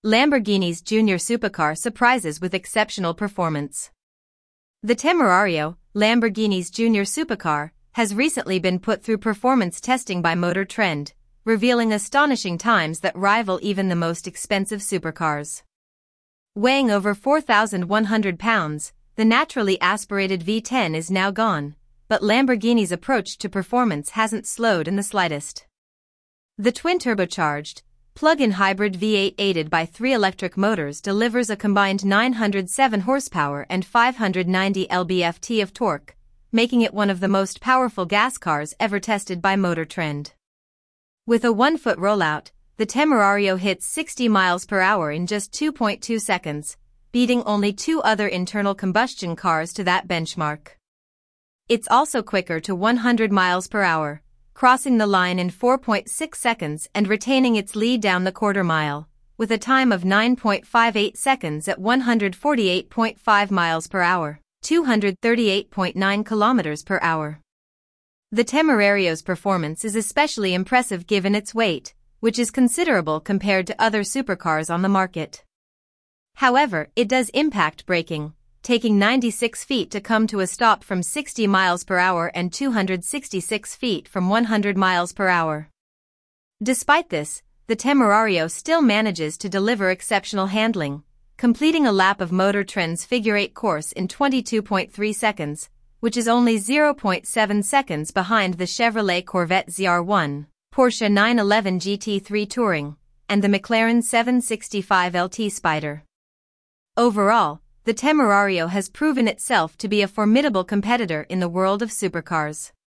Lamborghini's junior supercar surprises with exceptional performance. The Temerario, Lamborghini's junior supercar, has recently been put through performance testing by Motor Trend, revealing astonishing times that rival even the most expensive supercars. Weighing over 4,100 pounds, the naturally aspirated V10 is now gone, but Lamborghini's approach to performance hasn't slowed in the slightest. The twin-turbocharged, plug-in hybrid V8 aided by 3 electric motors delivers a combined 907 horsepower and 590 lb-ft of torque, making it one of the most powerful gas cars ever tested by Motor Trend. With a 1-foot rollout, the Temerario hits 60 miles per hour in just 2.2 seconds, beating only 2 other internal combustion cars to that benchmark. It's also quicker to 100 miles per hour, crossing the line in 4.6 seconds and retaining its lead down the quarter mile, with a time of 9.58 seconds at 148.5 miles per hour, 238.9 kilometers per hour. The Temerario's performance is especially impressive given its weight, which is considerable compared to other supercars on the market. However, it does impact braking, taking 96 feet to come to a stop from 60 miles per hour and 266 feet from 100 miles per hour. Despite this, the Temerario still manages to deliver exceptional handling, completing a lap of Motor Trend's Figure 8 course in 22.3 seconds, which is only 0.7 seconds behind the Chevrolet Corvette ZR1, Porsche 911 GT3 Touring, and the McLaren 765 LT Spider. Overall, the Temerario has proven itself to be a formidable competitor in the world of supercars.